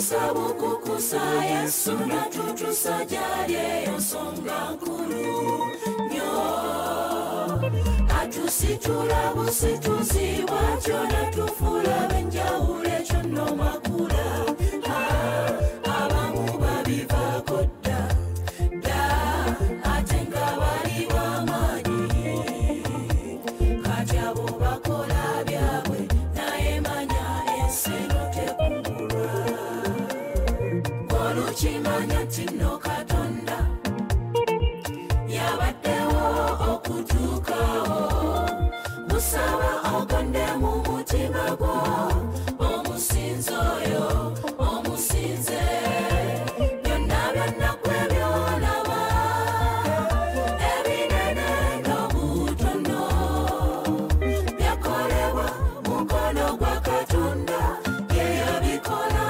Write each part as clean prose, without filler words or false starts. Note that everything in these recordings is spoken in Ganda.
tusaba okukusa Yesu natutuusa gy'ali eyo nsonga nkulu nnyo. Atusitula busituzi bw'atyo natufuula ab'enjawulo ekyo nno makula. Abamu babivaako dda ate nga bali b'amaanyi. Kati abo bakola byabwe naye manya ensi eno tekungulwa. Olukimanya nti nno Katonda yabaddewo okutuukawo. Busaba ogonde mu mutima gwo omusinze oyo omusinze. Byonna byonna gwe by'olaba ebinene n'obutono byakolebwa mu mukono gwa Katonda ye yabikola.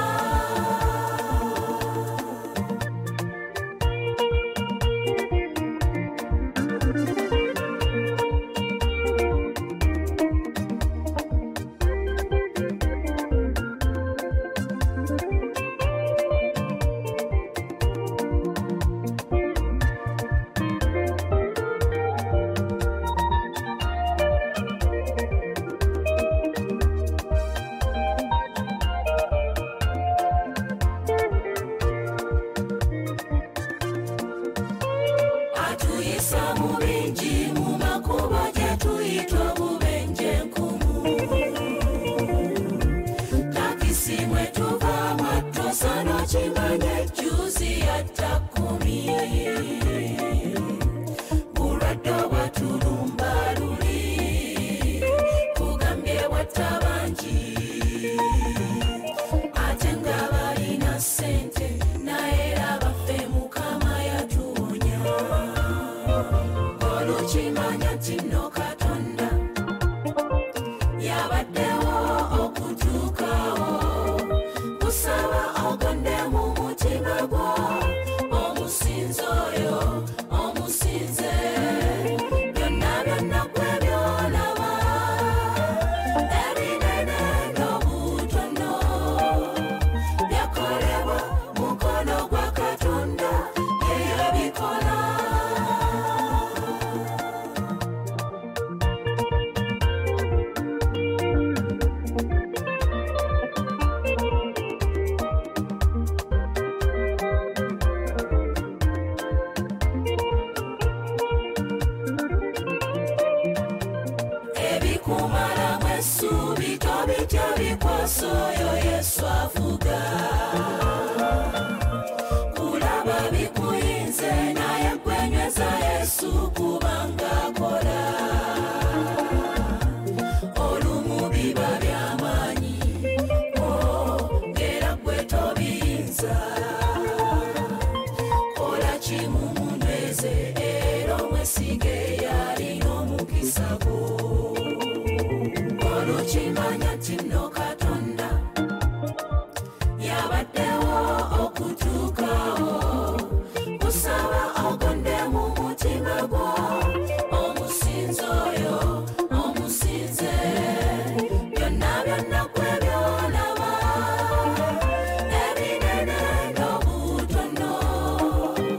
Atuyisa mu bingi mu makubo gye tuyita obubenje nkumu. Takisi mwe tuva mwattosa n'okimanya ejjuzi yatta 10. Bulwadde obwatulumba luli kugambye bwatta bangi. Ate nga balina ssente naye era baffe Mukama yatuwonya. Olukimanya nti nno Katonda yabaddewo okutuukawo. Busaba ogonde mu mutima gwo omusinze oyo omusinze. Byonna byonna gwe by'olaba ebinene n'obutono byakolebwa mu mukono gwa Katonda ye yabikola. Ebikumalamu essuubi tobitya bikwasa oyo Yesu avuga. Kulaba bikuyinze naye gwenyweza Yesu kubanga akola. Olumu biba by'amaanyi ng'era gwe tobiyinza. Kola kimu munyweze era omwesige yalina omukisa gwo. Olukimanya nti nno Katonda yabaddewo okutuukawo. Busaba ogonde mu mutima gwo omusinze oyo omusinze. Byonna byonna gwe by'olaba ebinene n'obutono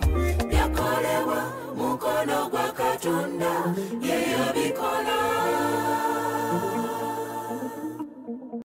byakolebwa mu mukono gwa Katonda ye yabikola.